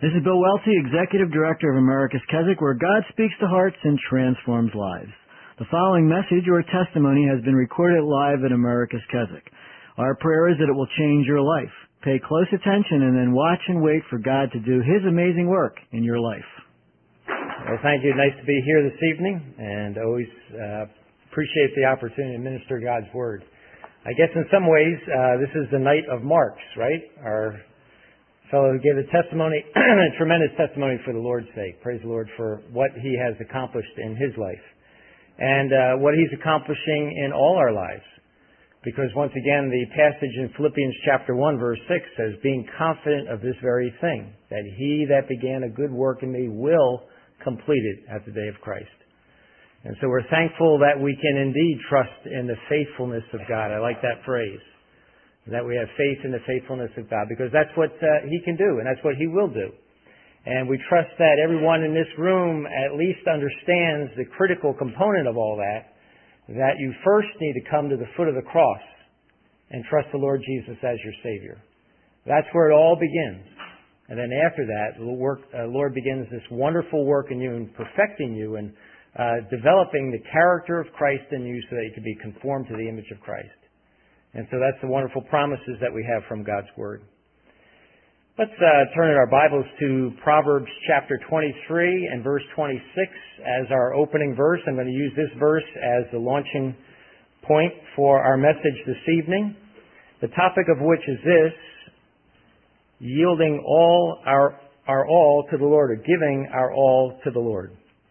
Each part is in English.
This is Bill Welty, Executive Director of America's Keswick, where God speaks to hearts and transforms lives. The following message or testimony has been recorded live at America's Keswick. Our prayer is that it will change your life. Pay close attention and then watch and wait for God to do His amazing work in your life. Well, thank you. Nice to be here this evening, and always appreciate the opportunity to minister God's Word. I guess in some ways, this is the night of Marks, right? Our fellow who gave a testimony, a tremendous testimony for the Lord's sake. Praise the Lord for what he has accomplished in his life and what he's accomplishing in all our lives. Because once again, the passage in Philippians chapter 1, verse 6 says, being confident of this very thing, that he that began a good work in me will complete it at the day of Christ. And so we're thankful that we can indeed trust in the faithfulness of God. I like that phrase. That we have faith in the faithfulness of God, because that's what He can do, and that's what He will do. And we trust that everyone in this room at least understands the critical component of all that you first need to come to the foot of the cross and trust the Lord Jesus as your Savior. That's where it all begins. And then after that, the Lord begins this wonderful work in you and perfecting you and developing the character of Christ in you so that you can be conformed to the image of Christ. And so that's the wonderful promises that we have from God's Word. Let's turn in our Bibles to Proverbs chapter 23 and verse 26 as our opening verse. I'm going to use this verse as the launching point for our message this evening. The topic of which is this: yielding all our all to the Lord, or giving our all to the Lord.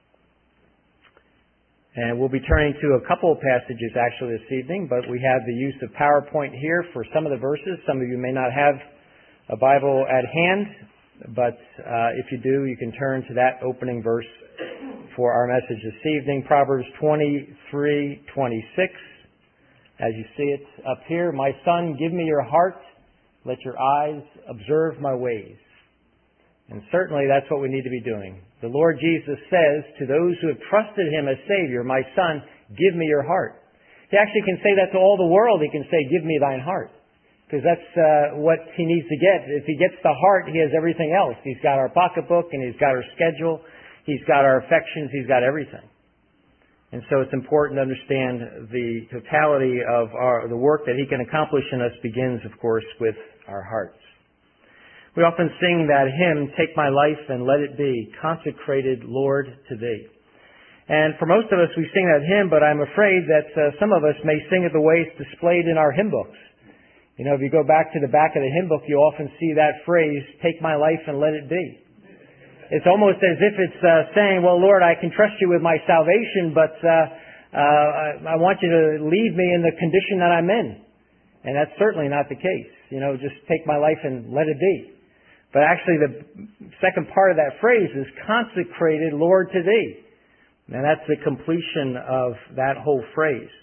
And we'll be turning to a couple of passages actually this evening, but we have the use of PowerPoint here for some of the verses. Some of you may not have a Bible at hand, but if you do, you can turn to that opening verse for our message this evening. Proverbs 23:26. As you see it up here, my son, give me your heart, let your eyes observe my ways. And certainly that's what we need to be doing. The Lord Jesus says to those who have trusted Him as Savior, my son, give me your heart. He actually can say that to all the world. He can say, give me thine heart. Because that's what He needs to get. If He gets the heart, He has everything else. He's got our pocketbook and He's got our schedule. He's got our affections. He's got everything. And so it's important to understand the totality of the work that He can accomplish in us begins, of course, with our hearts. We often sing that hymn, take my life and let it be, consecrated, Lord, to Thee. And for most of us, we sing that hymn, but I'm afraid that some of us may sing it the way it's displayed in our hymn books. You know, if you go back to the back of the hymn book, you often see that phrase, take my life and let it be. It's almost as if it's saying, well, Lord, I can trust You with my salvation, but I want You to leave me in the condition that I'm in. And that's certainly not the case. You know, just take my life and let it be. But actually the second part of that phrase is consecrated, Lord, to Thee. And that's the completion of that whole phrase.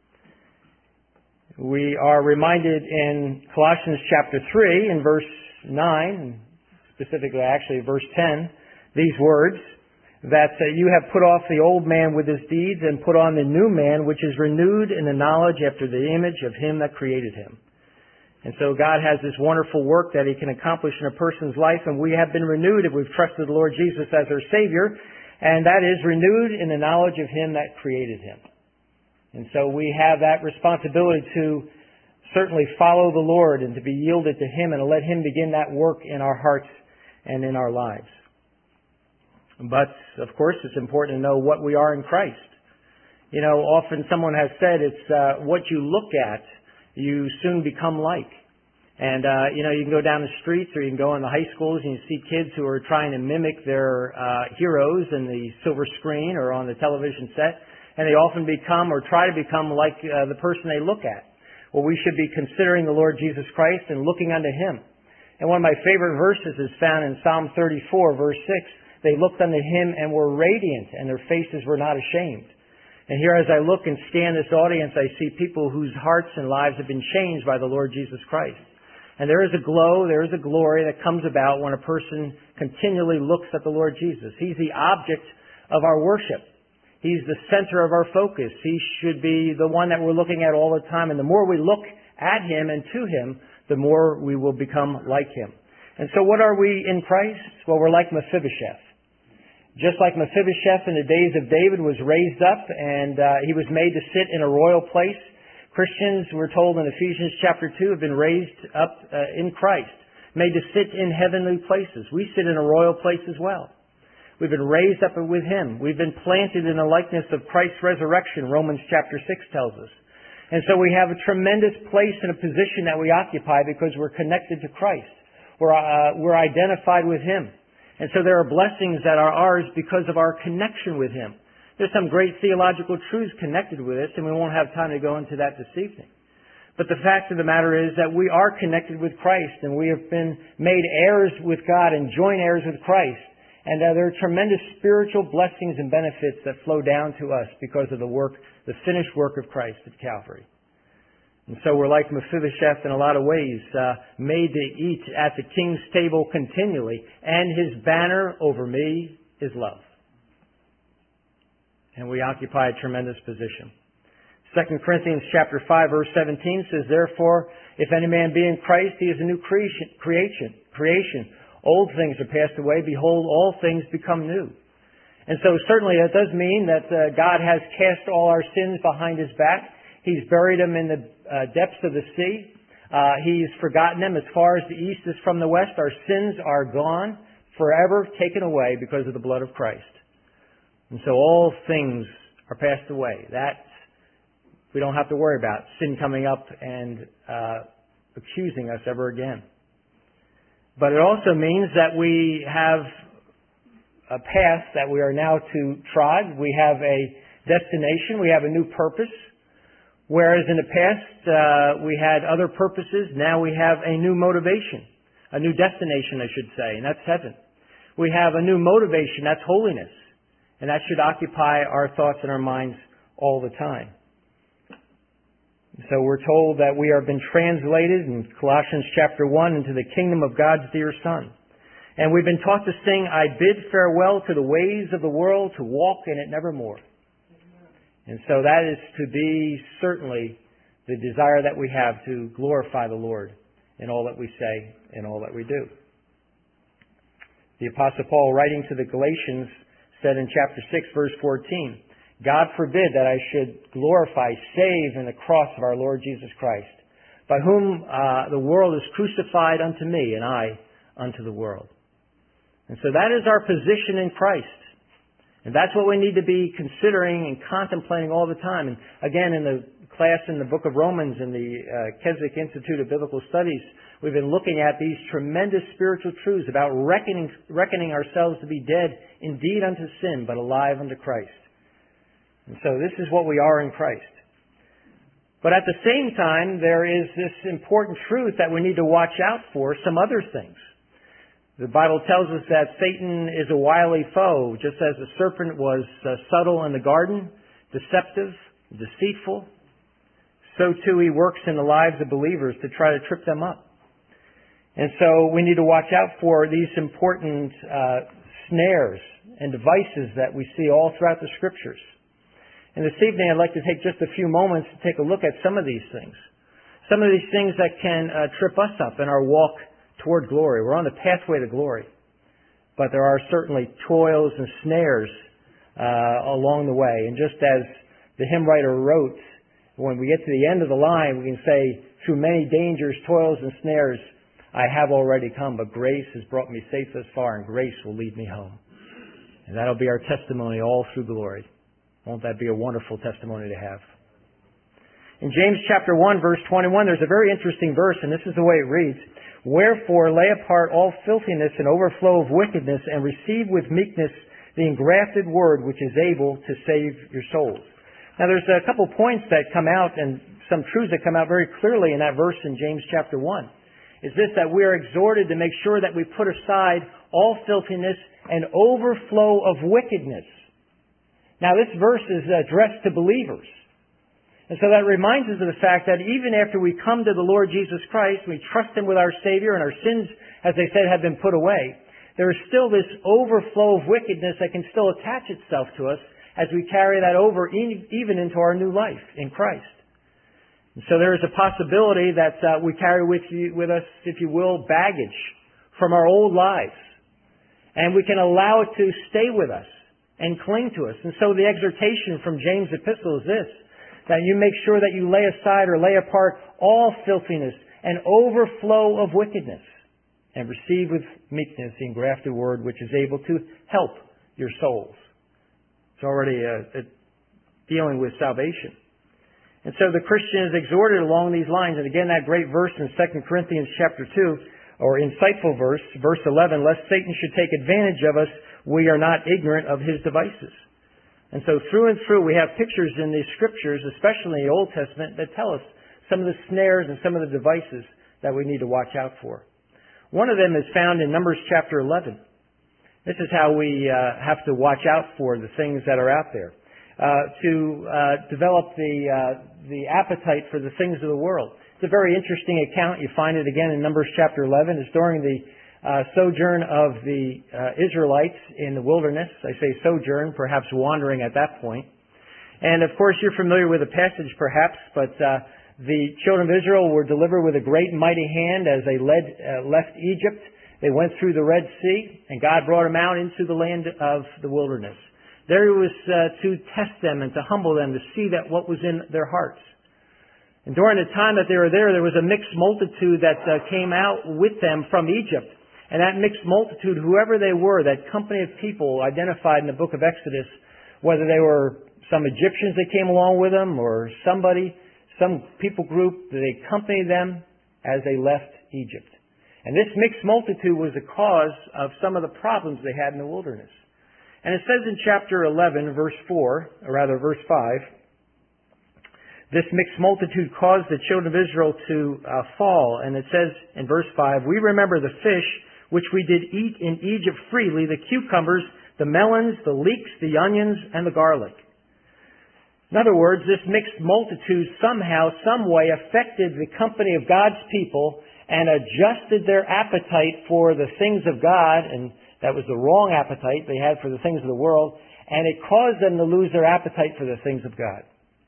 We are reminded in Colossians chapter 3 in verse 9, specifically actually verse 10, these words, that you have put off the old man with his deeds and put on the new man, which is renewed in the knowledge after the image of Him that created him. And so God has this wonderful work that He can accomplish in a person's life, and we have been renewed if we've trusted the Lord Jesus as our Savior, and that is renewed in the knowledge of Him that created him. And so we have that responsibility to certainly follow the Lord and to be yielded to Him and to let Him begin that work in our hearts and in our lives. But, of course, it's important to know what we are in Christ. You know, often someone has said it's what you look at, you soon become like. And, you know, you can go down the streets or you can go in the high schools and you see kids who are trying to mimic their heroes in the silver screen or on the television set. And they often become or try to become like the person they look at. Well, we should be considering the Lord Jesus Christ and looking unto Him. And one of my favorite verses is found in Psalm 34, verse 6. They looked unto Him and were radiant, and their faces were not ashamed. And here as I look and scan this audience, I see people whose hearts and lives have been changed by the Lord Jesus Christ. And there is a glow, there is a glory that comes about when a person continually looks at the Lord Jesus. He's the object of our worship. He's the center of our focus. He should be the one that we're looking at all the time. And the more we look at Him and to Him, the more we will become like Him. And so what are we in Christ? Well, we're like Mephibosheth. Just like Mephibosheth in the days of David was raised up and he was made to sit in a royal place, Christians, we're told in Ephesians chapter 2, have been raised up in Christ, made to sit in heavenly places. We sit in a royal place as well. We've been raised up with Him. We've been planted in the likeness of Christ's resurrection, Romans chapter 6 tells us. And so we have a tremendous place and a position that we occupy because we're connected to Christ. We're identified with Him. And so there are blessings that are ours because of our connection with Him. There's some great theological truths connected with this, and we won't have time to go into that this evening. But the fact of the matter is that we are connected with Christ, and we have been made heirs with God and joint heirs with Christ. And there are tremendous spiritual blessings and benefits that flow down to us because of the finished work of Christ at Calvary. And so we're like Mephibosheth in a lot of ways, made to eat at the king's table continually, and his banner over me is love. And we occupy a tremendous position. 2 Corinthians chapter 5 verse 17 says, "Therefore, if any man be in Christ, he is a new creation. Old things are passed away. Behold, all things become new." And so certainly that does mean that God has cast all our sins behind His back. He's buried them in the depths of the sea. He's forgotten them as far as the east is from the west. Our sins are gone, forever taken away because of the blood of Christ. And so all things are passed away. That we don't have to worry about sin coming up and accusing us ever again. But it also means that we have a path that we are now to trod. We have a destination. We have a new purpose. Whereas in the past we had other purposes, now we have a new motivation, a new destination, I should say, and that's heaven. We have a new motivation, that's holiness, and that should occupy our thoughts and our minds all the time. So we're told that we have been translated in Colossians chapter 1 into the kingdom of God's dear Son. And we've been taught to sing, "I bid farewell to the ways of the world, to walk in it nevermore." And so that is to be certainly the desire that we have to glorify the Lord in all that we say and all that we do. The Apostle Paul, writing to the Galatians, said in chapter 6, verse 14, "God forbid that I should glorify save in the cross of our Lord Jesus Christ, by whom the world is crucified unto me, and I unto the world." And so that is our position in Christ. And that's what we need to be considering and contemplating all the time. And again, in the class in the book of Romans in the Keswick Institute of Biblical Studies, we've been looking at these tremendous spiritual truths about reckoning ourselves to be dead indeed unto sin, but alive unto Christ. And so this is what we are in Christ. But at the same time, there is this important truth that we need to watch out for, some other things. The Bible tells us that Satan is a wily foe, just as the serpent was subtle in the garden, deceptive, deceitful. So too he works in the lives of believers to try to trip them up. And so we need to watch out for these important snares and devices that we see all throughout the Scriptures. And this evening I'd like to take just a few moments to take a look at some of these things. Some of these things that can trip us up in our walk toward glory. We're on the pathway to glory. But there are certainly toils and snares along the way. And just as the hymn writer wrote, when we get to the end of the line, we can say, "Through many dangers, toils, and snares, I have already come, but grace has brought me safe thus far, and grace will lead me home." And that'll be our testimony all through glory. Won't that be a wonderful testimony to have? In James chapter 1, verse 21, there's a very interesting verse, and this is the way it reads, "Wherefore lay apart all filthiness and overflow of wickedness, and receive with meekness the engrafted word which is able to save your souls." Now there's a couple points that come out, and some truths that come out very clearly in that verse in James chapter 1. Is this, that we are exhorted to make sure that we put aside all filthiness and overflow of wickedness. Now this verse is addressed to believers. And so that reminds us of the fact that even after we come to the Lord Jesus Christ, we trust Him with our Savior, and our sins, as they said, have been put away, there is still this overflow of wickedness that can still attach itself to us as we carry that over even into our new life in Christ. And so there is a possibility that we carry with us, if you will, baggage from our old lives. And we can allow it to stay with us and cling to us. And so the exhortation from James' epistle is this, that you make sure that you lay aside or lay apart all filthiness and overflow of wickedness, and receive with meekness the engrafted word which is able to help your souls. It's already dealing with salvation. And so the Christian is exhorted along these lines. And again, that great verse in 2 Corinthians chapter 2, or insightful verse, verse 11, lest Satan should take advantage of us, we are not ignorant of his devices. And so through and through, we have pictures in the Scriptures, especially in the Old Testament, that tell us some of the snares and some of the devices that we need to watch out for. One of them is found in Numbers chapter 11. This is how we have to watch out for the things that are out there. To develop the appetite for the things of the world. It's a very interesting account. You find it again in Numbers chapter 11. It's during the sojourn of the Israelites in the wilderness. I say sojourn, perhaps wandering at that point. And of course, you're familiar with the passage perhaps, but the children of Israel were delivered with a great and mighty hand as they left Egypt. They went through the Red Sea, and God brought them out into the land of the wilderness. There it was to test them and to humble them, to see that what was in their hearts. And during the time that they were there was a mixed multitude that came out with them from Egypt. And that mixed multitude, whoever they were, that company of people identified in the book of Exodus, whether they were some Egyptians that came along with them or somebody, some people group, they accompanied them as they left Egypt. And this mixed multitude was the cause of some of the problems they had in the wilderness. And it says in chapter 11, verse 4, or rather verse 5, this mixed multitude caused the children of Israel to fall. And it says in verse 5, we remember the fish which we did eat in Egypt freely, the cucumbers, the melons, the leeks, the onions, and the garlic. In other words, this mixed multitude somehow, some way affected the company of God's people and adjusted their appetite for the things of God, and that was the wrong appetite they had for the things of the world, and it caused them to lose their appetite for the things of God.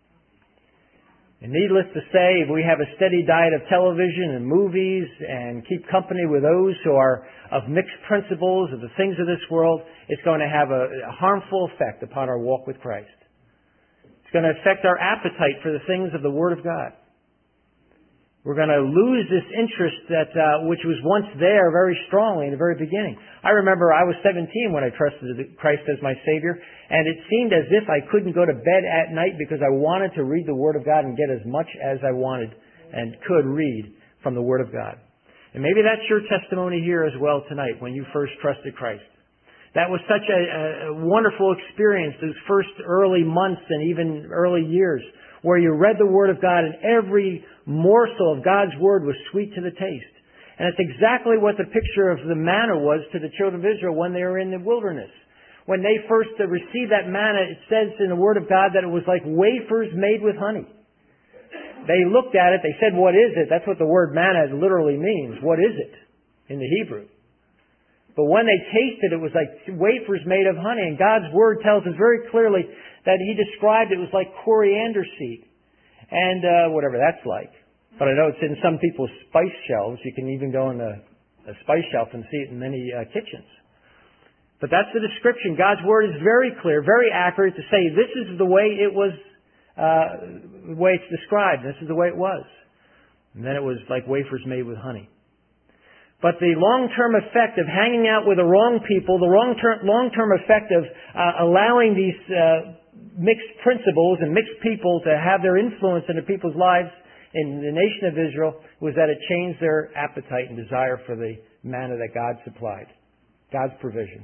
And needless to say, if we have a steady diet of television and movies and keep company with those who are of mixed principles of the things of this world, it's going to have a harmful effect upon our walk with Christ. It's going to affect our appetite for the things of the Word of God. We're going to lose this interest that which was once there very strongly in the very beginning. I remember I was 17 when I trusted Christ as my Savior, and it seemed as if I couldn't go to bed at night because I wanted to read the Word of God and get as much as I wanted and could read from the Word of God. And maybe that's your testimony here as well tonight when you first trusted Christ. That was such a wonderful experience, those first early months and even early years, where you read the Word of God and every morsel of God's Word was sweet to the taste. And it's exactly what the picture of the manna was to the children of Israel when they were in the wilderness. When they first received that manna, it says in the Word of God that it was like wafers made with honey. They looked at it, they said, what is it? That's what the word manna literally means. What is it in the Hebrew? But when they tasted it was like wafers made of honey. And God's Word tells us very clearly that He described it was like coriander seed. And whatever that's like. But I know it's in some people's spice shelves. You can even go in a spice shelf and see it in many kitchens. But that's the description. God's Word is very clear, very accurate to say this is the way it was, the way it's described. This is the way it was. And then it was like wafers made with honey. But the long-term effect of hanging out with the wrong people, the long-term effect of allowing these mixed principles and mixed people to have their influence into people's lives in the nation of Israel was that it changed their appetite and desire for the manna that God supplied, God's provision.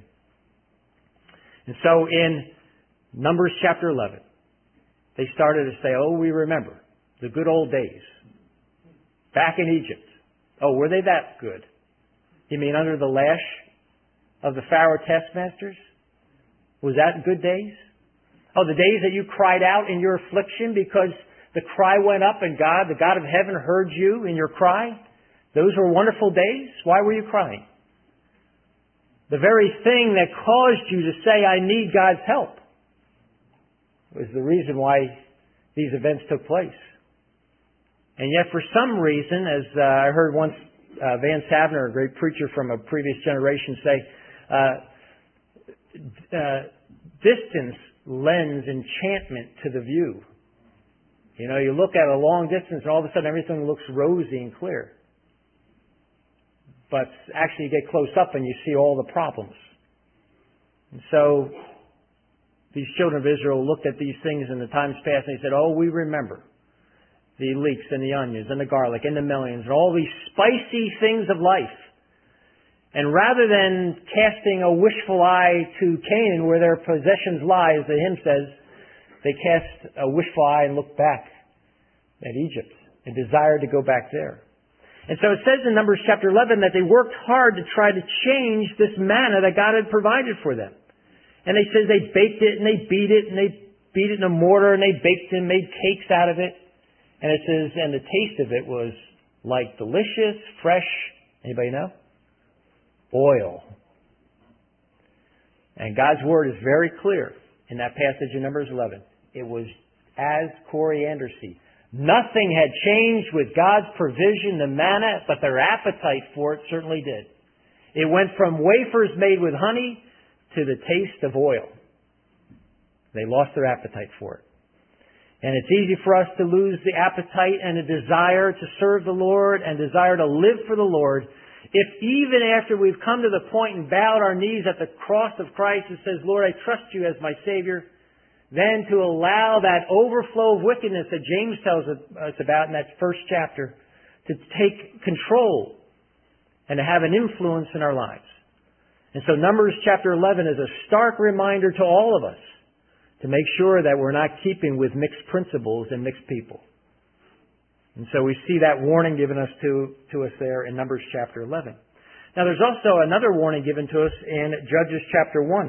And so in Numbers chapter 11, they started to say, oh, we remember the good old days back in Egypt. Oh, were they that good? You mean under the lash of the Pharaoh taskmasters? Was that good days? Oh, the days that you cried out in your affliction because the cry went up and God, the God of heaven, heard you in your cry? Those were wonderful days. Why were you crying? The very thing that caused you to say, I need God's help, was the reason why these events took place. And yet for some reason, as I heard once Van Savner, a great preacher from a previous generation, say, distance lends enchantment to the view. You know, you look at a long distance and all of a sudden everything looks rosy and clear. But actually you get close up and you see all the problems. And so these children of Israel looked at these things in the times past and they said, oh, we remember the leeks and the onions and the garlic and the melons and all these spicy things of life. And rather than casting a wishful eye to Canaan where their possessions lie, as the hymn says, they cast a wishful eye and looked back at Egypt and desired to go back there. And so it says in Numbers chapter 11 that they worked hard to try to change this manna that God had provided for them. And they said they baked it and they beat it and they beat it in a mortar and they baked it and made cakes out of it. And it says, and the taste of it was like delicious, fresh, anybody know? Oil. And God's Word is very clear in that passage in Numbers 11. It was as coriander seed. Nothing had changed with God's provision, the manna, but their appetite for it certainly did. It went from wafers made with honey to the taste of oil. They lost their appetite for it. And it's easy for us to lose the appetite and the desire to serve the Lord and desire to live for the Lord if even after we've come to the point and bowed our knees at the cross of Christ and says, Lord, I trust you as my Savior, then to allow that overflow of wickedness that James tells us about in that first chapter to take control and to have an influence in our lives. And so Numbers chapter 11 is a stark reminder to all of us to make sure that we're not keeping with mixed principles and mixed people. And so we see that warning given us to us there in Numbers chapter 11. Now there's also another warning given to us in Judges chapter 1.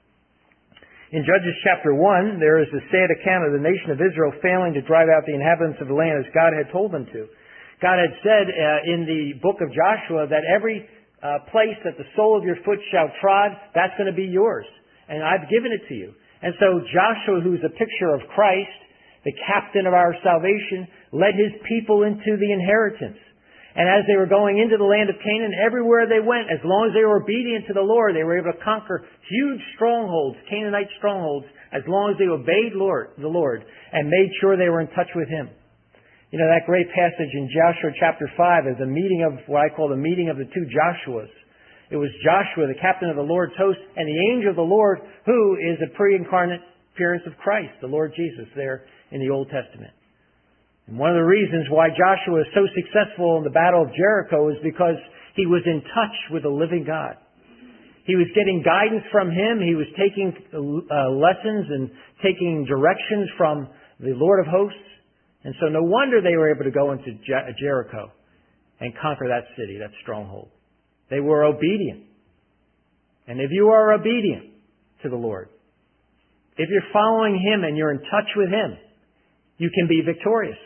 In Judges chapter 1, there is a sad account of the nation of Israel failing to drive out the inhabitants of the land as God had told them to. God had said in the book of Joshua that every place that the sole of your foot shall trod, that's going to be yours. And I've given it to you. And so Joshua, who's a picture of Christ, the captain of our salvation, led his people into the inheritance. And as they were going into the land of Canaan, everywhere they went, as long as they were obedient to the Lord, they were able to conquer huge strongholds, Canaanite strongholds, as long as they obeyed the Lord and made sure they were in touch with Him. You know, that great passage in Joshua chapter 5 is the meeting of what I call the meeting of the two Joshuas. It was Joshua, the captain of the Lord's host, and the angel of the Lord, who is a pre-incarnate appearance of Christ, the Lord Jesus, there in the Old Testament. And one of the reasons why Joshua is so successful in the Battle of Jericho is because he was in touch with the living God. He was getting guidance from Him. He was taking lessons and taking directions from the Lord of hosts. And so no wonder they were able to go into Jericho and conquer that city, that stronghold. They were obedient. And if you are obedient to the Lord, if you're following Him and you're in touch with Him, you can be victorious.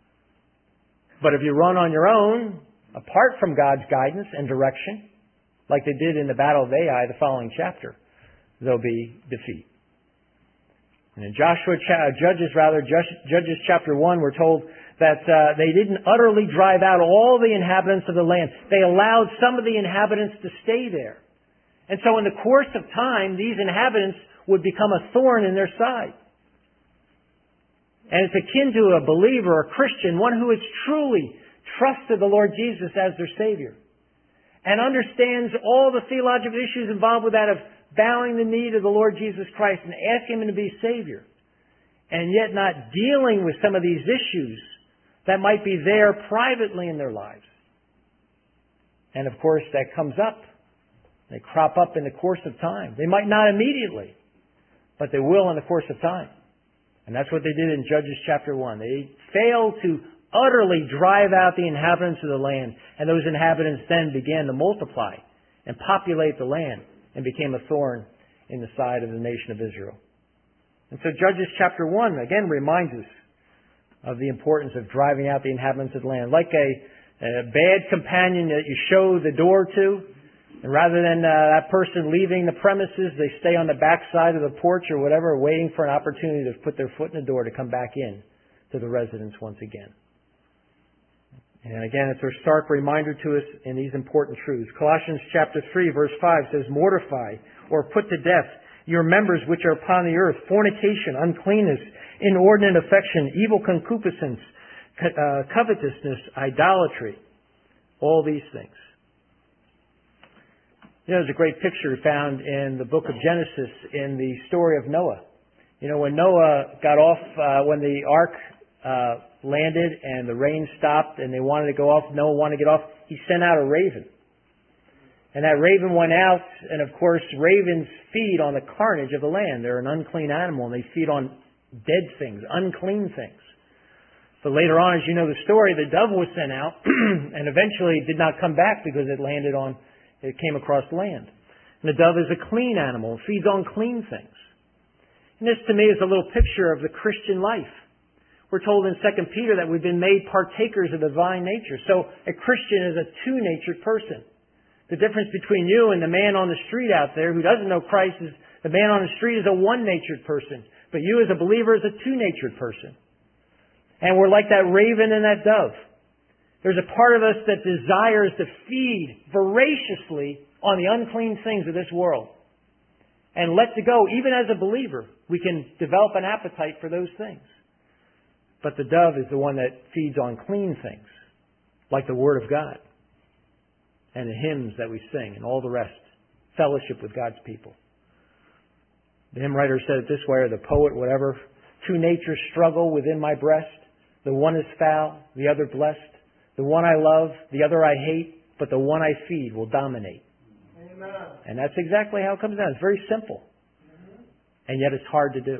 But if you run on your own, apart from God's guidance and direction, like they did in the Battle of Ai, the following chapter, there'll be defeat. And in Judges chapter 1, we're told that they didn't utterly drive out all the inhabitants of the land. They allowed some of the inhabitants to stay there. And so in the course of time, these inhabitants would become a thorn in their side. And it's akin to a believer, a Christian, one who has truly trusted the Lord Jesus as their Savior and understands all the theological issues involved with that of bowing the knee to the Lord Jesus Christ and asking Him to be Savior, and yet not dealing with some of these issues that might be there privately in their lives. And of course, that comes up. They crop up in the course of time. They might not immediately, but they will in the course of time. And that's what they did in Judges chapter 1. They failed to utterly drive out the inhabitants of the land. And those inhabitants then began to multiply and populate the land and became a thorn in the side of the nation of Israel. And so Judges chapter 1 again reminds us of the importance of driving out the inhabitants of the land. Like a bad companion that you show the door to, and rather than that person leaving the premises, they stay on the back side of the porch or whatever, waiting for an opportunity to put their foot in the door to come back in to the residence once again. And again, it's a stark reminder to us in these important truths. Colossians chapter 3, verse 5 says, "Mortify, or put to death, your members which are upon the earth, fornication, uncleanness, inordinate affection, evil concupiscence, covetousness, idolatry." All these things. There's a great picture found in the book of Genesis in the story of Noah. When Noah got off, when the ark landed and the rain stopped and they wanted to go off, Noah wanted to get off, he sent out a raven. And that raven went out, and of course, ravens feed on the carnage of the land. They're an unclean animal, and they feed on dead things, unclean things. But later on, as you know the story, the dove was sent out, and eventually it did not come back because it came across land. And the dove is a clean animal, feeds on clean things. And this to me is a little picture of the Christian life. We're told in 2 Peter that we've been made partakers of the divine nature. So a Christian is a two-natured person. The difference between you and the man on the street out there who doesn't know Christ is the man on the street is a one-natured person. But you as a believer is a two-natured person. And we're like that raven and that dove. There's a part of us that desires to feed voraciously on the unclean things of this world. And let it go. Even as a believer, we can develop an appetite for those things. But the dove is the one that feeds on clean things, like the Word of God and the hymns that we sing and all the rest. Fellowship with God's people. The hymn writer said it this way, or the poet, whatever. "Two natures struggle within my breast. The one is foul, the other blessed. The one I love, the other I hate, but the one I feed will dominate." Amen. And that's exactly how it comes down. It's very simple. And yet it's hard to do.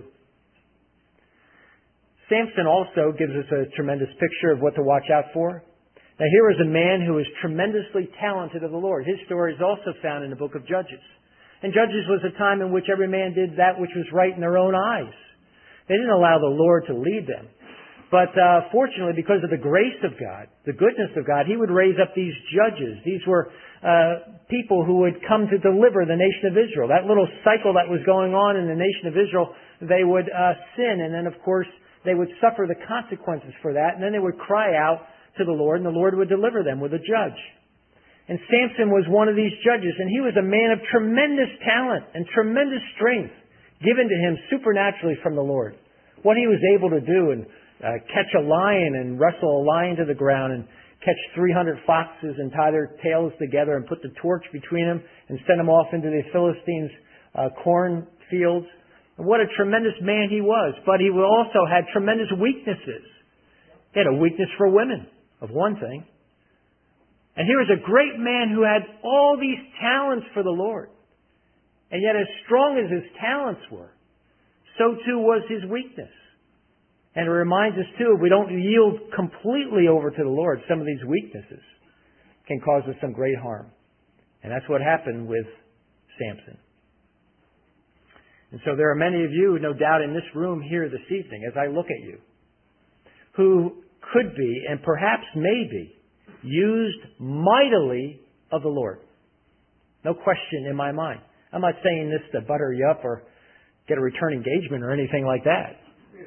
Samson also gives us a tremendous picture of what to watch out for. Now here is a man who is tremendously talented of the Lord. His story is also found in the book of Judges. And Judges was a time in which every man did that which was right in their own eyes. They didn't allow the Lord to lead them. But fortunately, because of the grace of God, the goodness of God, He would raise up these judges. These were people who would come to deliver the nation of Israel. That little cycle that was going on in the nation of Israel, they would sin, and then of course they would suffer the consequences for that, and then they would cry out to the Lord, and the Lord would deliver them with a judge. And Samson was one of these judges, and he was a man of tremendous talent and tremendous strength given to him supernaturally from the Lord. What he was able to do and catch a lion and wrestle a lion to the ground and catch 300 foxes and tie their tails together and put the torch between them and send them off into the Philistines' corn fields. And what a tremendous man he was. But he also had tremendous weaknesses. He had a weakness for women, of one thing. And here was a great man who had all these talents for the Lord. And yet as strong as his talents were, so too was his weakness. And it reminds us too, if we don't yield completely over to the Lord, some of these weaknesses can cause us some great harm. And that's what happened with Samson. And so there are many of you, no doubt, in this room here this evening, as I look at you, who could be, and perhaps may be, used mightily of the Lord. No question in my mind. I'm not saying this to butter you up or get a return engagement or anything like that.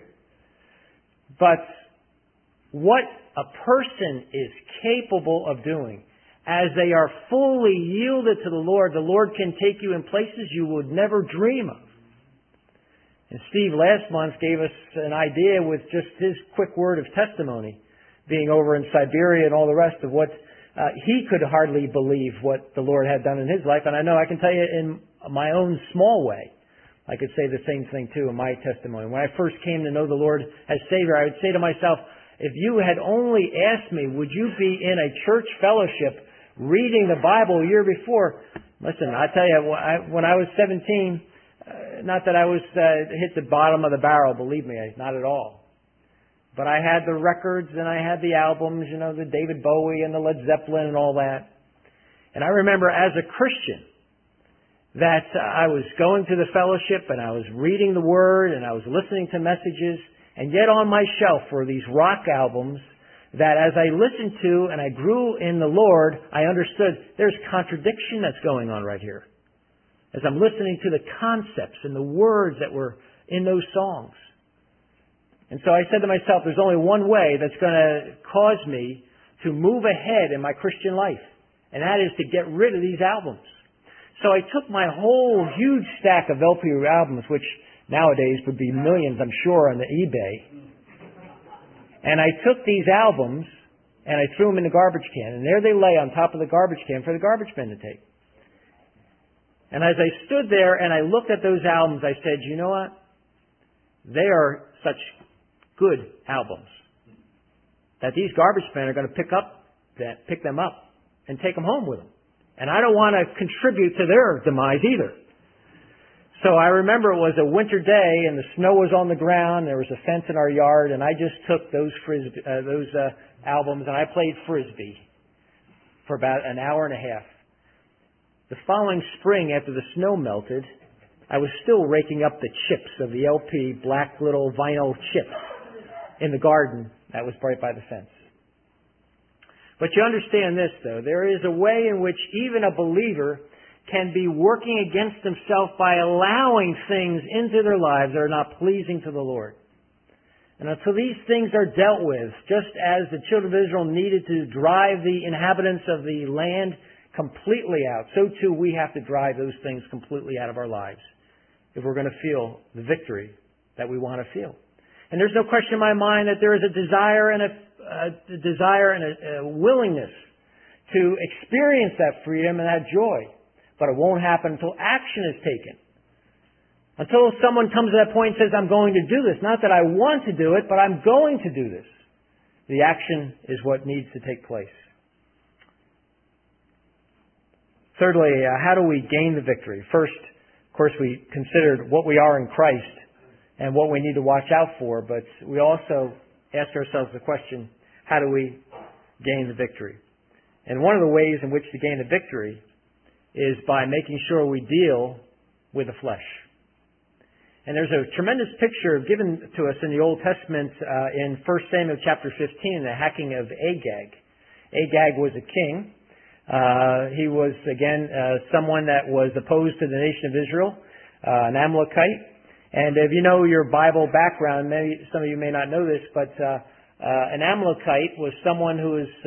But what a person is capable of doing as they are fully yielded to the Lord can take you in places you would never dream of. And Steve last month gave us an idea with just his quick word of testimony, being over in Siberia and all the rest of what he could hardly believe what the Lord had done in his life. And I know I can tell you in my own small way, I could say the same thing too in my testimony. When I first came to know the Lord as Savior, I would say to myself, if you had only asked me, would you be in a church fellowship reading the Bible a year before? Listen, I tell you, when I was 17, not that I was hit the bottom of the barrel, believe me, not at all. But I had the records and I had the albums, the David Bowie and the Led Zeppelin and all that. And I remember as a Christian that I was going to the fellowship and I was reading the Word and I was listening to messages, and yet on my shelf were these rock albums that as I listened to and I grew in the Lord, I understood there's contradiction that's going on right here. As I'm listening to the concepts and the words that were in those songs. And so I said to myself, there's only one way that's going to cause me to move ahead in my Christian life, and that is to get rid of these albums. So I took my whole huge stack of LP albums, which nowadays would be millions, I'm sure, on the eBay, and I took these albums and I threw them in the garbage can, and there they lay on top of the garbage can for the garbage men to take. And as I stood there and I looked at those albums, I said, you know what? They are such good albums that these garbage men are going to pick them up and take them home with them. And I don't want to contribute to their demise either. So I remember it was a winter day and the snow was on the ground. There was a fence in our yard, and I just took those albums and I played Frisbee for about an hour and a half. The following spring, after the snow melted, I was still raking up the chips of the LP, black little vinyl chips in the garden that was right by the fence. But you understand this, though. There is a way in which even a believer can be working against himself by allowing things into their lives that are not pleasing to the Lord. And until these things are dealt with, just as the children of Israel needed to drive the inhabitants of the land completely out, so too we have to drive those things completely out of our lives if we're going to feel the victory that we want to feel. And there's no question in my mind that there is a desire and a willingness to experience that freedom and that joy. But it won't happen until action is taken. Until someone comes to that point and says, I'm going to do this. Not that I want to do it, but I'm going to do this. The action is what needs to take place. Thirdly, how do we gain the victory? First, of course, we considered what we are in Christ and what we need to watch out for, but we also ask ourselves the question, how do we gain the victory? And one of the ways in which to gain the victory is by making sure we deal with the flesh. And there's a tremendous picture given to us in the Old Testament in 1 Samuel chapter 15, the hacking of Agag. Agag was a king. He was, again, someone that was opposed to the nation of Israel, an Amalekite. And if you know your Bible background, maybe some of you may not know this, but an Amalekite was someone who is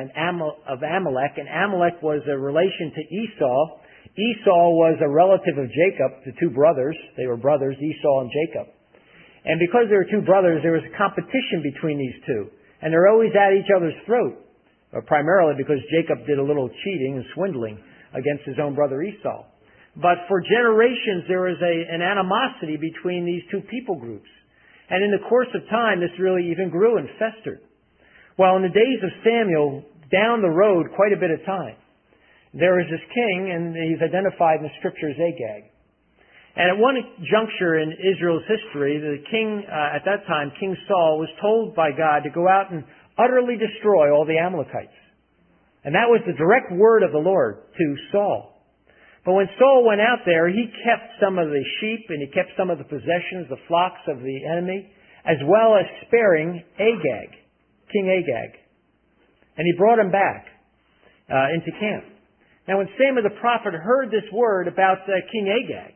of Amalek, and Amalek was a relation to Esau. Esau was a relative of Jacob, the two brothers. They were brothers, Esau and Jacob. And because they were two brothers, there was a competition between these two. And they're always at each other's throat, primarily because Jacob did a little cheating and swindling against his own brother Esau. But for generations, there was an animosity between these two people groups. And in the course of time, this really even grew and festered. Well, in the days of Samuel, down the road, quite a bit of time, there is this king, and he's identified in the scripture as Agag. And at one juncture in Israel's history, the king, at that time, King Saul, was told by God to go out and utterly destroy all the Amalekites. And that was the direct word of the Lord to Saul. But when Saul went out there, he kept some of the sheep and he kept some of the possessions, the flocks of the enemy, as well as sparing Agag, King Agag. And he brought him back into camp. Now when Samuel the prophet heard this word about King Agag,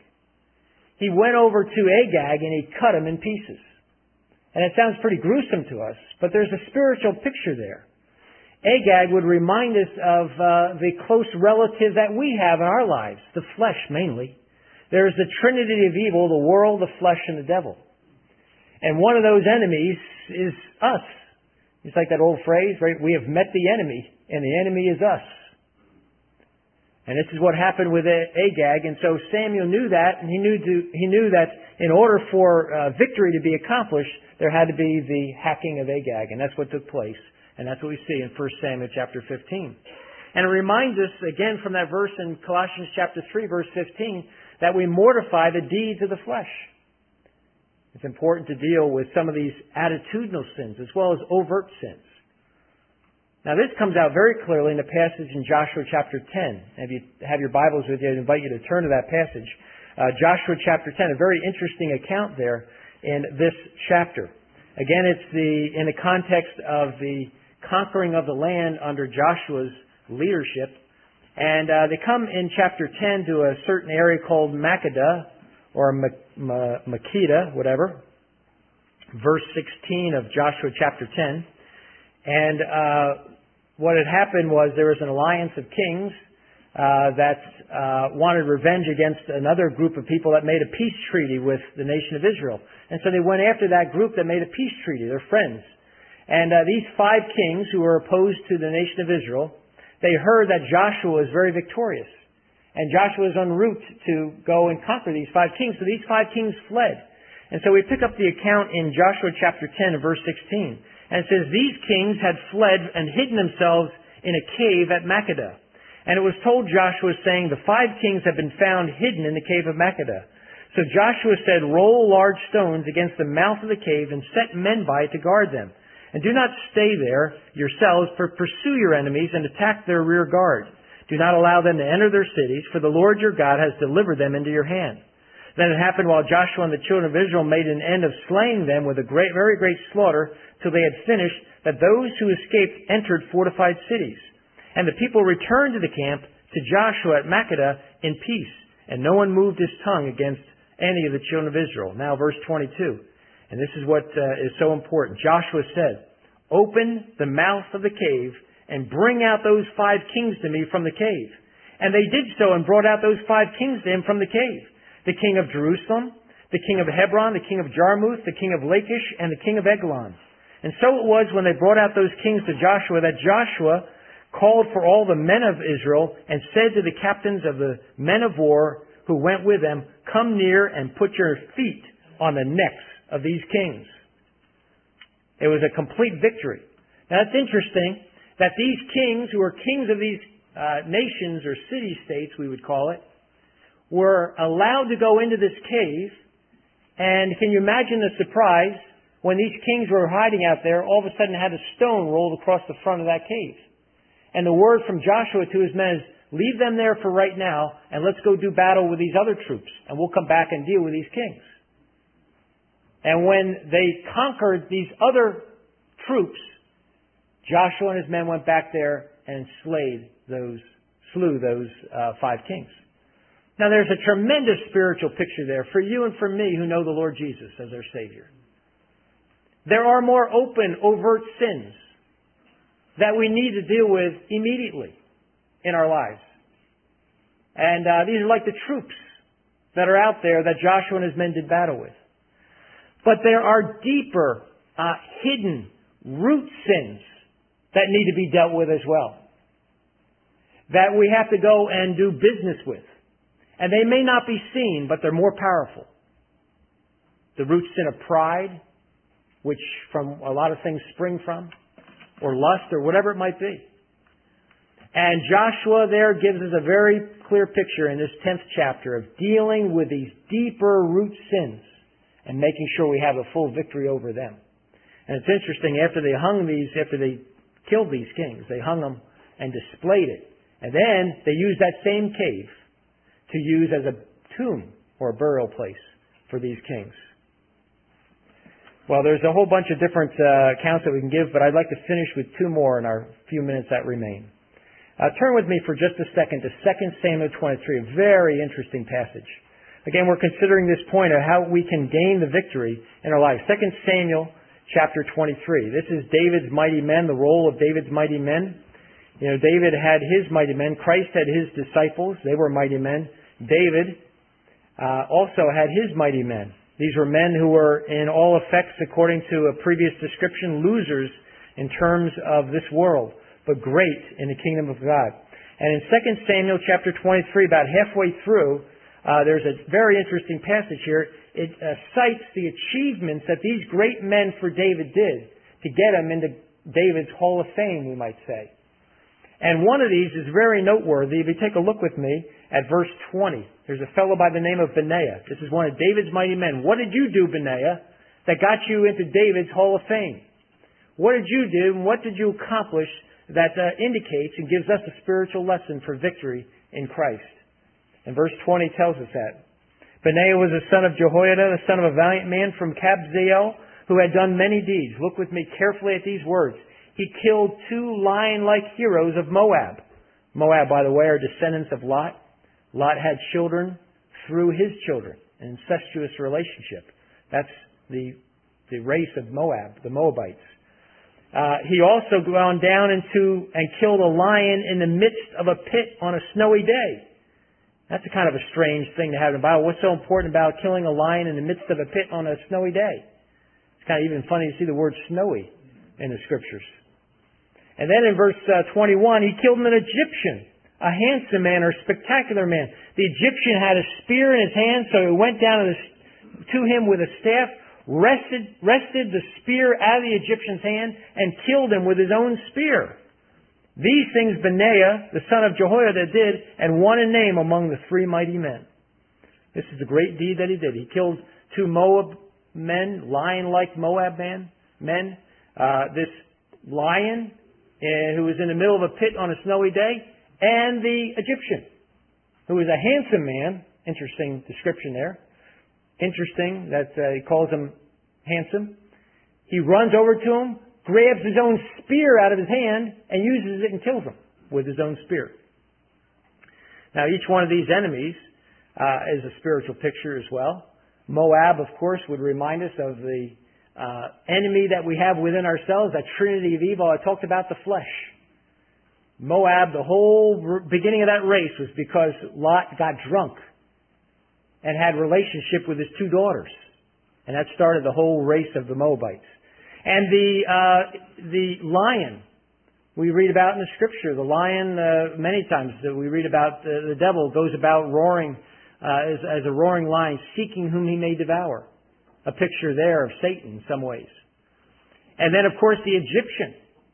he went over to Agag and he cut him in pieces. And it sounds pretty gruesome to us, but there's a spiritual picture there. Agag would remind us of the close relative that we have in our lives, the flesh mainly. There's the trinity of evil, the world, the flesh, and the devil. And one of those enemies is us. It's like that old phrase, right? We have met the enemy, and the enemy is us. And this is what happened with Agag, and so Samuel knew that, and he knew that in order for victory to be accomplished, there had to be the hacking of Agag, and that's what took place. And that's what we see in 1 Samuel chapter 15. And it reminds us, again, from that verse in Colossians chapter 3, verse 15, that we mortify the deeds of the flesh. It's important to deal with some of these attitudinal sins as well as overt sins. Now this comes out very clearly in the passage in Joshua chapter 10. And if you have your Bibles with you, I invite you to turn to that passage. Joshua chapter 10, a very interesting account there in this chapter. Again, it's in the context of the conquering of the land under Joshua's leadership. And they come in chapter 10 to a certain area called Makkedah, or Makkedah, whatever. Verse 16 of Joshua chapter 10. And what had happened was there was an alliance of kings that wanted revenge against another group of people that made a peace treaty with the nation of Israel. And so they went after that group that made a peace treaty, their friends. And these 5 kings who were opposed to the nation of Israel, they heard that Joshua was very victorious. And Joshua was en route to go and conquer these 5 kings. So these 5 kings fled. And so we pick up the account in Joshua chapter 10 and verse 16. And it says, these kings had fled and hidden themselves in a cave at Makkedah. And it was told Joshua, saying, the 5 kings have been found hidden in the cave of Makkedah. So Joshua said, roll large stones against the mouth of the cave and set men by it to guard them. And do not stay there yourselves, but pursue your enemies and attack their rear guard. Do not allow them to enter their cities, for the Lord your God has delivered them into your hand. Then it happened while Joshua and the children of Israel made an end of slaying them with a very great slaughter, till they had finished, that those who escaped entered fortified cities. And the people returned to the camp to Joshua at Makkedah in peace, and no one moved his tongue against any of the children of Israel. Now verse 22. And this is what is so important. Joshua said, open the mouth of the cave and bring out those 5 kings to me from the cave. And they did so and brought out those 5 kings to him from the cave. The king of Jerusalem, the king of Hebron, the king of Jarmuth, the king of Lachish, and the king of Eglon. And so it was when they brought out those kings to Joshua that Joshua called for all the men of Israel and said to the captains of the men of war who went with them, come near and put your feet on the necks of these kings. It was a complete victory. Now it's interesting that these kings, who were kings of these nations or city-states, we would call it, were allowed to go into this cave. And can you imagine the surprise when these kings were hiding out there, all of a sudden had a stone rolled across the front of that cave. And the word from Joshua to his men is, leave them there for right now, and let's go do battle with these other troops, and we'll come back and deal with these kings. And when they conquered these other troops, Joshua and his men went back there and slew those 5 kings. Now there's a tremendous spiritual picture there for you and for me who know the Lord Jesus as our Savior. There are more open, overt sins that we need to deal with immediately in our lives. And these are like the troops that are out there that Joshua and his men did battle with. But there are deeper, hidden, root sins that need to be dealt with as well, that we have to go and do business with. And they may not be seen, but they're more powerful. The root sin of pride, which from a lot of things spring from, or lust, or whatever it might be. And Joshua there gives us a very clear picture in this 10th chapter of dealing with these deeper root sins and making sure we have a full victory over them. And it's interesting, after they killed these kings, they hung them and displayed it. And then they used that same cave to use as a tomb or a burial place for these kings. Well, there's a whole bunch of different accounts that we can give, but I'd like to finish with 2 more in our few minutes that remain. Turn with me for just a second to 2 Samuel 23, a very interesting passage. Again, we're considering this point of how we can gain the victory in our lives. 2 Samuel chapter 23. This is David's mighty men, the role of David's mighty men. You know, David had his mighty men. Christ had his disciples. They were mighty men. David also had his mighty men. These were men who were, in all effects, according to a previous description, losers in terms of this world, but great in the kingdom of God. And in 2 Samuel chapter 23, about halfway through, there's a very interesting passage here. It cites the achievements that these great men for David did to get him into David's Hall of Fame, we might say. And one of these is very noteworthy. If you take a look with me at verse 20, there's a fellow by the name of Benaiah. This is one of David's mighty men. What did you do, Benaiah, that got you into David's Hall of Fame? What did you do and what did you accomplish that indicates and gives us a spiritual lesson for victory in Christ? And verse 20 tells us that. Benaiah was the son of Jehoiada, the son of a valiant man from Kabzeel, who had done many deeds. Look with me carefully at these words. He killed 2 lion-like heroes of Moab. Moab, by the way, are descendants of Lot. Lot had children through his children, an incestuous relationship. That's the race of Moab, the Moabites. He also gone down into and killed a lion in the midst of a pit on a snowy day. That's a kind of a strange thing to have in the Bible. What's so important about killing a lion in the midst of a pit on a snowy day? It's kind of even funny to see the word snowy in the Scriptures. And then in verse 21, he killed an Egyptian, a handsome man or spectacular man. The Egyptian had a spear in his hand, so he went down to him with a staff, wrested the spear out of the Egyptian's hand, and killed him with his own spear. These things Benaiah, the son of Jehoiada, did, and won a name among the 3 mighty men. This is a great deed that he did. He killed 2 Moab men, lion-like Moab men. This lion who was in the middle of a pit on a snowy day, and the Egyptian, who was a handsome man. Interesting description there. Interesting that he calls him handsome. He runs over to him, grabs his own spear out of his hand, and uses it and kills him with his own spear. Now, each one of these enemies is a spiritual picture as well. Moab, of course, would remind us of the enemy that we have within ourselves, that trinity of evil. I talked about the flesh. Moab, the whole beginning of that race was because Lot got drunk and had relationship with his 2 daughters. And that started the whole race of the Moabites. And the lion we read about in the Scripture. The lion, many times that we read about, the devil goes about roaring as a roaring lion, seeking whom he may devour. A picture there of Satan in some ways. And then, of course, the Egyptian.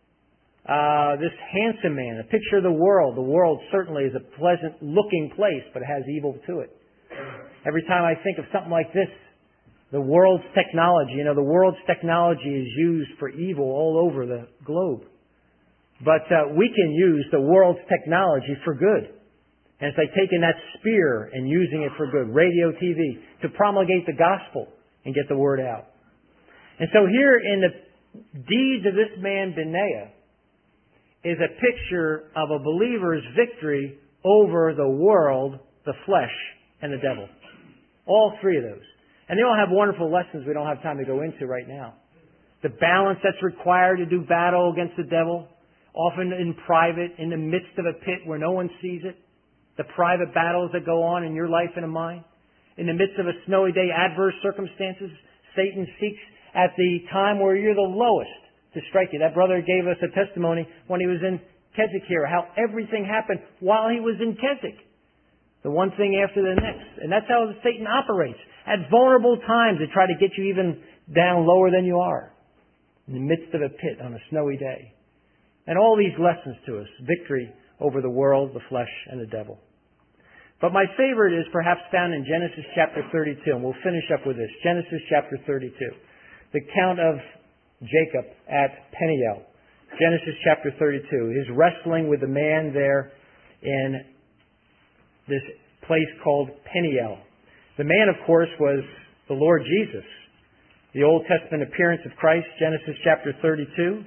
This handsome man, a picture of the world. The world certainly is a pleasant-looking place, but it has evil to it. Every time I think of something like this, the world's technology, the world's technology is used for evil all over the globe. But we can use the world's technology for good. And it's like taking that spear and using it for good. Radio, TV, to promulgate the gospel and get the word out. And so here in the deeds of this man, Benaiah, is a picture of a believer's victory over the world, the flesh, and the devil. All 3 of those. And they all have wonderful lessons we don't have time to go into right now. The balance that's required to do battle against the devil, often in private, in the midst of a pit where no one sees it. The private battles that go on in your life and in mine. In the midst of a snowy day, adverse circumstances, Satan seeks at the time where you're the lowest to strike you. That brother gave us a testimony when he was in Keswick here, how everything happened while he was in Keswick. The one thing after the next. And that's how Satan operates. At vulnerable times to try to get you even down lower than you are. In the midst of a pit on a snowy day. And all these lessons to us. Victory over the world, the flesh, and the devil. But my favorite is perhaps found in Genesis chapter 32. And we'll finish up with this. Genesis chapter 32. The account of Jacob at Peniel. Genesis chapter 32. His wrestling with the man there in this place called Peniel. The man, of course, was the Lord Jesus. The Old Testament appearance of Christ, Genesis chapter 32.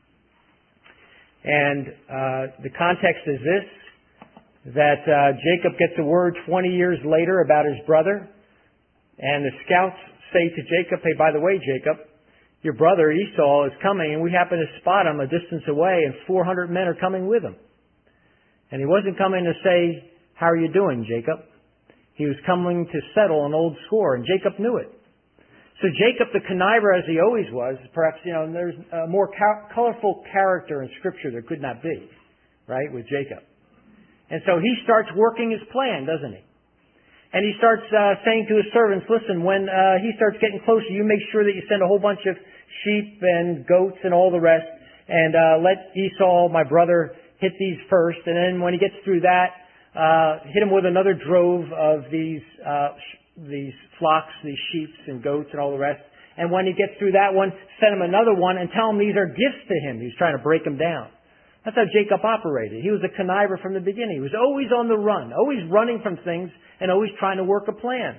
And the context is this, that Jacob gets a word 20 years later about his brother. And the scouts say to Jacob, hey, by the way, Jacob, your brother Esau is coming, and we happen to spot him a distance away, and 400 men are coming with him. And he wasn't coming to say, how are you doing, Jacob? He was coming to settle an old score, and Jacob knew it. So Jacob, the conniver as he always was, perhaps, there's a more colorful character in Scripture there could not be, right, with Jacob. And so he starts working his plan, doesn't he? And he starts saying to his servants, listen, when he starts getting closer, you make sure that you send a whole bunch of sheep and goats and all the rest, and let Esau, my brother, hit these first. And then when he gets through that, hit him with another drove of these flocks, these sheep and goats and all the rest. And when he gets through that one, send him another one and tell him these are gifts to him. He's trying to break him down. That's how Jacob operated. He was a conniver from the beginning. He was always on the run, always running from things and always trying to work a plan.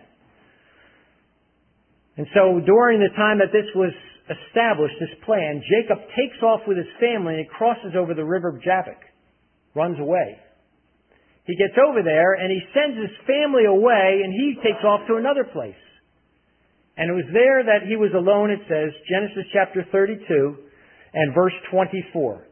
And so during the time that this was established, this plan, Jacob takes off with his family and he crosses over the river of Jabbok, runs away. He gets over there and he sends his family away and he takes off to another place. And it was there that he was alone, it says, Genesis chapter 32. and verse 24.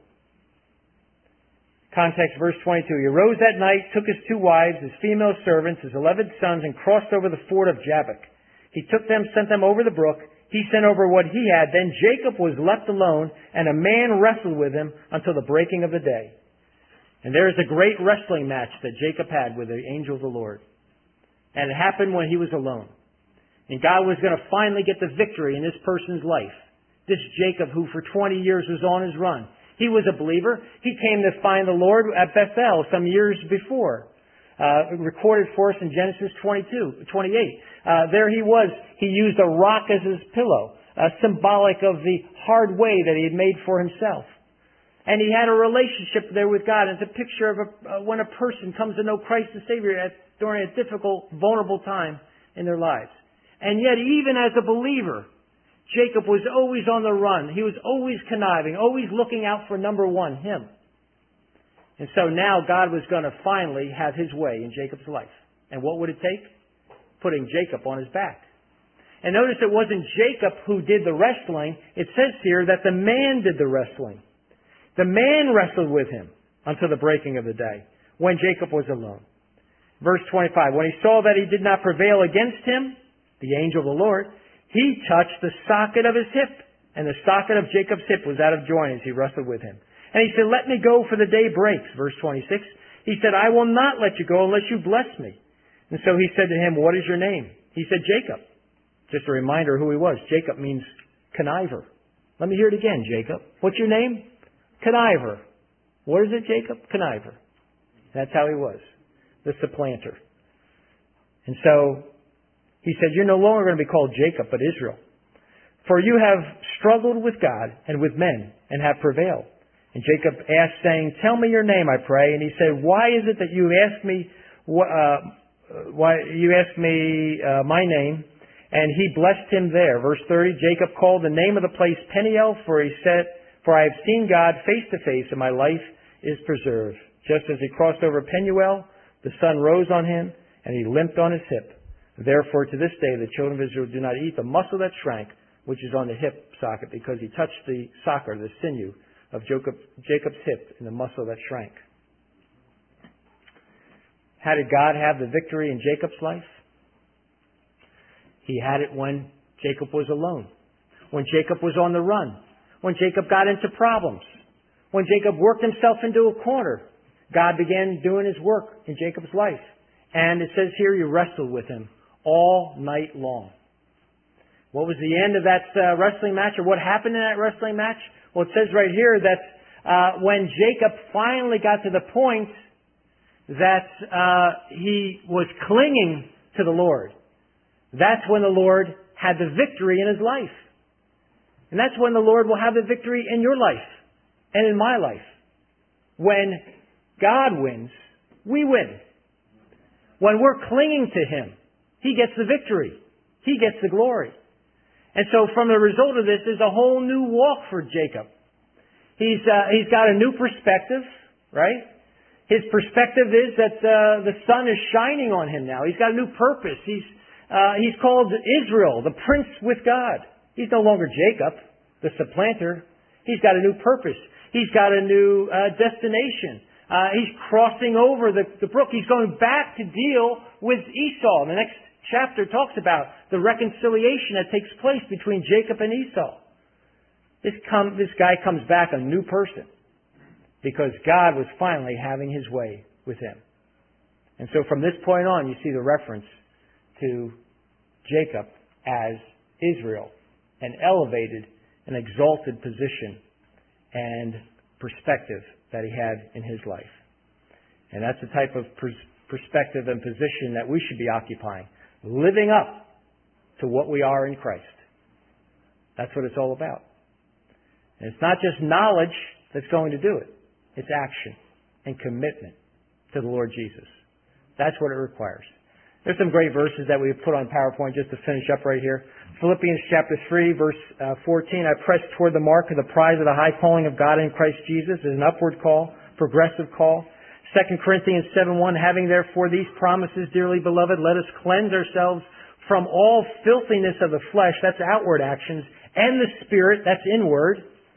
Context, verse 22. He arose that night, took his 2 wives, his female servants, his 11 sons, and crossed over the ford of Jabbok. He took them, sent them over the brook. He sent over what he had. Then Jacob was left alone, and a man wrestled with him until the breaking of the day. And there is a great wrestling match that Jacob had with the angel of the Lord. And it happened when he was alone. And God was going to finally get the victory in this person's life. This Jacob, who for 20 years was on his run. He was a believer. He came to find the Lord at Bethel some years before. Recorded for us in Genesis 28. There he was. He used a rock as his pillow, symbolic of the hard way that he had made for himself. And he had a relationship there with God. It's a picture of when a person comes to know Christ as Savior during a difficult, vulnerable time in their lives. And yet, even as a believer, Jacob was always on the run. He was always conniving, always looking out for number one, him. And so now God was going to finally have his way in Jacob's life. And what would it take? Putting Jacob on his back. And notice it wasn't Jacob who did the wrestling. It says here that the man did the wrestling. The man wrestled with him until the breaking of the day, when Jacob was alone. Verse 25, when he saw that he did not prevail against him, the angel of the Lord, he touched the socket of his hip, and the socket of Jacob's hip was out of joint as he wrestled with him. And he said, let me go, for the day breaks. Verse 26, he said, I will not let you go unless you bless me. And so he said to him, what is your name? He said, Jacob. Just a reminder who he was. Jacob means conniver. Let me hear it again, Jacob. What's your name? Conniver. What is it, Jacob? Conniver. That's how he was. The supplanter. And so he said, you're no longer going to be called Jacob, but Israel. For you have struggled with God and with men and have prevailed. And Jacob asked, saying, tell me your name, I pray. And he said, why is it that you ask me, my name? And he blessed him there. Verse 30, Jacob called the name of the place Peniel, for he said, for I have seen God face to face, and my life is preserved. Just as he crossed over Penuel, the sun rose on him, and he limped on his hip. Therefore, to this day, the children of Israel do not eat the muscle that shrank, which is on the hip socket, because he touched the socket, the sinew of Jacob's hip, and the muscle that shrank. How did God have the victory in Jacob's life? He had it when Jacob was alone, when Jacob was on the run, when Jacob got into problems, when Jacob worked himself into a corner. God began doing his work in Jacob's life. And it says here he wrestled with him all night long. What was the end of that wrestling match, or what happened in that wrestling match? Well, it says right here that when Jacob finally got to the point that he was clinging to the Lord, that's when the Lord had the victory in his life. And that's when the Lord will have the victory in your life and in my life. When God wins, we win. When we're clinging to Him, He gets the victory. He gets the glory. And so from the result of this is a whole new walk for Jacob. He's got a new perspective, right? His perspective is that the sun is shining on him now. He's got a new purpose. He's called Israel, the prince with God. He's no longer Jacob, the supplanter. He's got a new purpose. He's got a new destination. He's crossing over the brook. He's going back to deal with Esau. The next chapter talks about the reconciliation that takes place between Jacob and Esau. This guy comes back a new person because God was finally having His way with him. And so from this point on, you see the reference to Jacob as Israel, an elevated and exalted position and perspective that he had in his life. And that's the type of perspective and position that we should be occupying, living up to what we are in Christ. That's what it's all about. And it's not just knowledge that's going to do it. It's action and commitment to the Lord Jesus. That's what it requires. There's some great verses that we've put on PowerPoint just to finish up right here. Philippians chapter 3, verse 14, I press toward the mark of the prize of the high calling of God in Christ Jesus. Is an upward call, progressive call. 2 Corinthians 7:1, having therefore these promises, dearly beloved, let us cleanse ourselves from all filthiness of the flesh, that's outward actions, and the spirit, that's inward,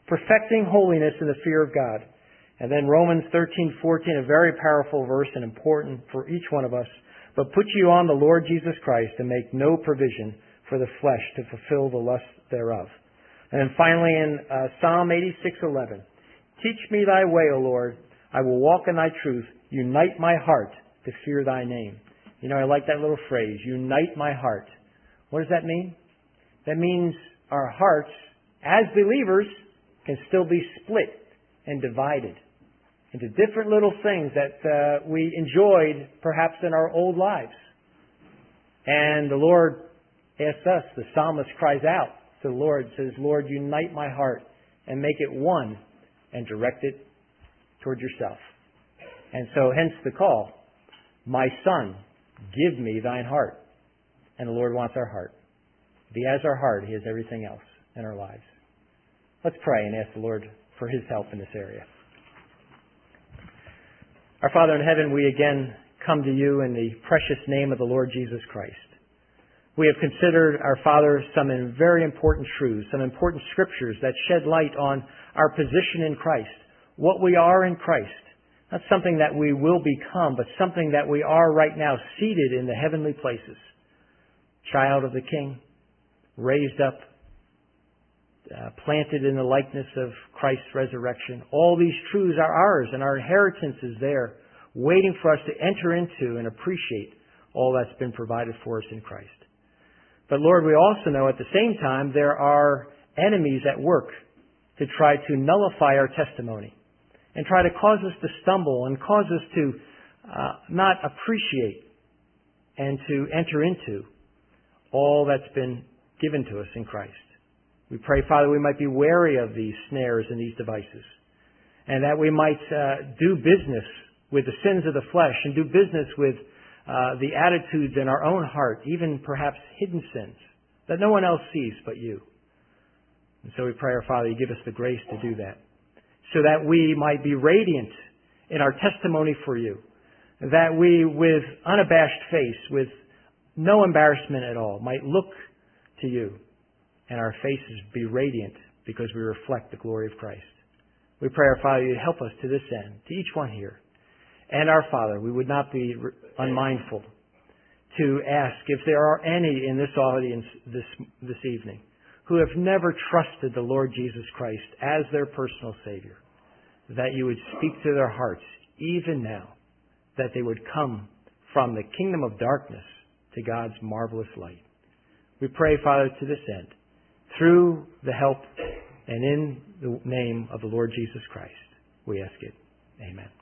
perfecting holiness in the fear of God. And then Romans 13:14, a very powerful verse and important for each one of us. But put you on the Lord Jesus Christ and make no provision for the flesh to fulfill the lust thereof. And then finally in Psalm 86:11, teach me thy way, O Lord. I will walk in thy truth. Unite my heart to fear thy name. You know, I like that little phrase, unite my heart. What does that mean? That means our hearts, as believers, can still be split and divided into different little things that we enjoyed perhaps in our old lives. And the Lord asks us, the psalmist cries out to the Lord, says, Lord, unite my heart and make it one and direct it toward yourself. And so hence the call, my son, give me thine heart. And the Lord wants our heart. If He has our heart, He has everything else in our lives. Let's pray and ask the Lord for His help in this area. Our Father in heaven, we again come to You in the precious name of the Lord Jesus Christ. We have considered, our Father, some very important truths, some important scriptures that shed light on our position in Christ, what we are in Christ. Not something that we will become, but something that we are right now, seated in the heavenly places. Child of the King, raised up, planted in the likeness of Christ's resurrection. All these truths are ours, and our inheritance is there, waiting for us to enter into and appreciate all that's been provided for us in Christ. But Lord, we also know at the same time there are enemies at work to try to nullify our testimony and try to cause us to stumble and cause us to not appreciate and to enter into all that's been given to us in Christ. We pray, Father, we might be wary of these snares and these devices, and that we might do business with the sins of the flesh and do business with the attitudes in our own heart, even perhaps hidden sins that no one else sees but You. And so we pray, our Father, You give us the grace to do that, so that we might be radiant in our testimony for You, that we, with unabashed face, with no embarrassment at all, might look to You, and our faces be radiant because we reflect the glory of Christ. We pray, our Father, You help us to this end, to each one here. And our Father, we would not be unmindful to ask if there are any in this audience this evening who have never trusted the Lord Jesus Christ as their personal Savior, that You would speak to their hearts even now, that they would come from the kingdom of darkness to God's marvelous light. We pray, Father, to this end, through the help and in the name of the Lord Jesus Christ, we ask it. Amen.